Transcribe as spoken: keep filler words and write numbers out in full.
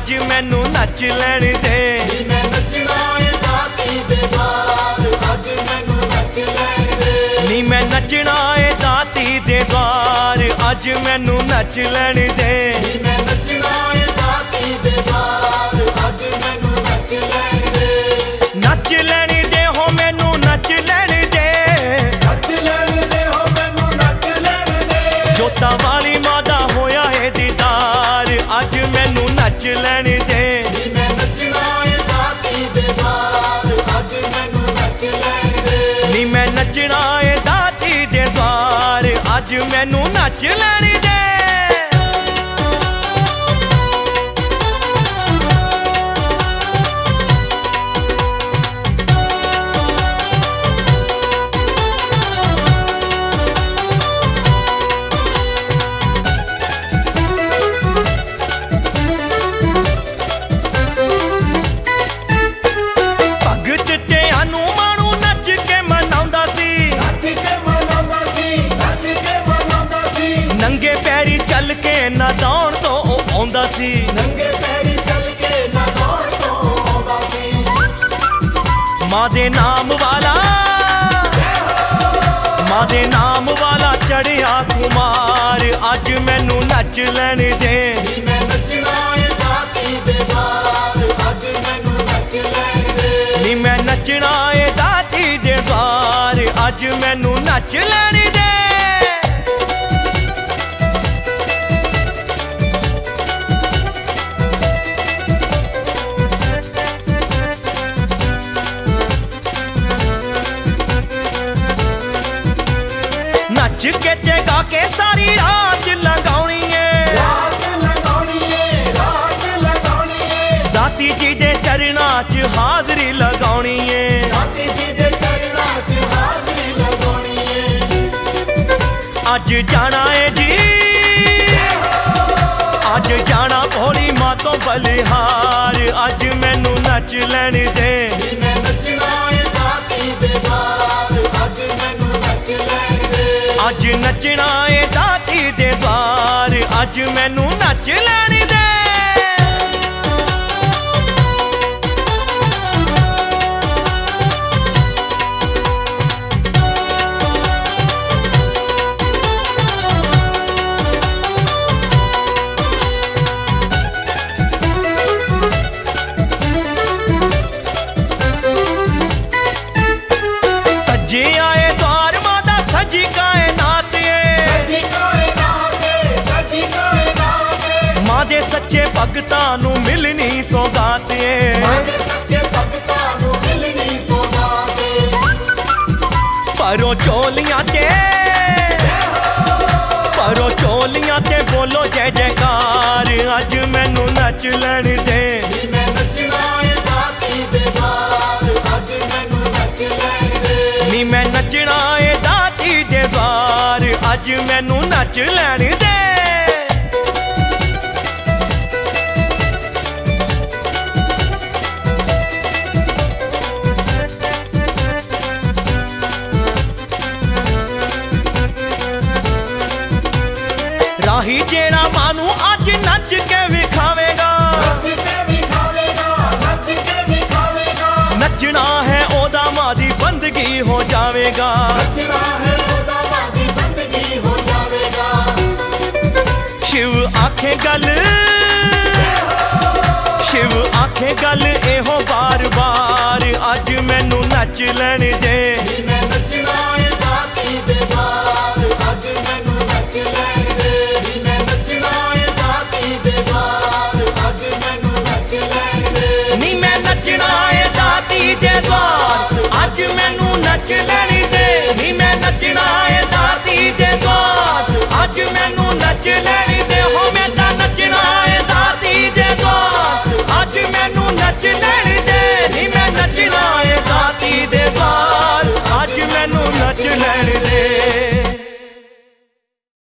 अज मैनू नच लैण दे। मैं नचना है दाती दे द्वार, अज मैनू नच लैण दे। नी मैं नचना है दाती दे द्वार, अज मैनू नच लैण दे। मैं नचना है दाती दे द्वार, अज मैनू नच लैण दे। नच लैण दे हो मैनू नच लैण दे, नच लैण दे हो मैनू नच लैण दे। जोतां वाली मां दा होया है दीदार, अज मैनू नच लैण दे। मैं नचना है दाती दे द्वार, अज मैनू नच लैण दे। नी मैं नचना है दाती दे द्वार, अज मैनू नच लैण दे। भगत ते हनुमानू नच के मनाउंदा सी, नच के मनाउंदा सी, नच के मनाउंदा सी। नंगे पैरी चल के ना दौड़ तो ओ आउंदा सी। नंगे पैरी चल के ना दौड़ तो आउंदा सी। मां दे नाम वाला, मां दे नाम वाला चढ़िया कुमार, अज मैनू नच लैण दे। मैं नचना है दाती दे द्वार, अज मैनू नच लैण दे। नी मैं नचना है दाती दे द्वार, अज मैनू नच लैण दे। नच के ते गा के सारी रात लगाउणी है, रात लगाउणी है, रात लगाउणी है। दाती जी दे चरणां च हाजरी लगाउणी है। दाती जी दे चरणां च हाजरी लगाउणी है। अज जाना है जी, अज जाना भोली मां तो बलिहार, अज मैनू नच लैण दे। मैं नचना है दाती दे द्वार, अज मैनू नच लैण दे। अज नचना है दाती दे द्वार, अज मैनू नच लैण दे। सजे आए द्वार माता सजी कायनात है, सजी कायनात है, सजी कायनात है। मां दे सच्चे भगतां नू मिलनी सौगात है। मारे सच्चे भगतां नू मिलनी सौगात है। परो चोलियां ते, परो चोलियां ते बोलो जय जयकार, अज मैनू नच लैण दे। मैं नचना है दाती दे द्वार, अज मैनू नच लैण दे। नी मैं नचना है दाती दे द्वार, अज मैनू नच लैण दे। राही जेड़ा मानू अज नच के विखावेगा, नच के विखावेगा, नच के विखावेगा। नचना है ओदा मां दी बंदगी हो जावेगा। नचना है ओदा मां दी बंदगी हो जावेगा। शिव आखे गल, शिव आखे गल एहो बार बार, अज मैनू नच लैण दे। मैं नचना है दाती दे द्वार, अज मैनू नच लैण दे। मैं नचना है दाती दे द्वार, अज मैनू नच लैण दे। नी मैं नचना है दाती दे द्वार, अज मैनू नच लैण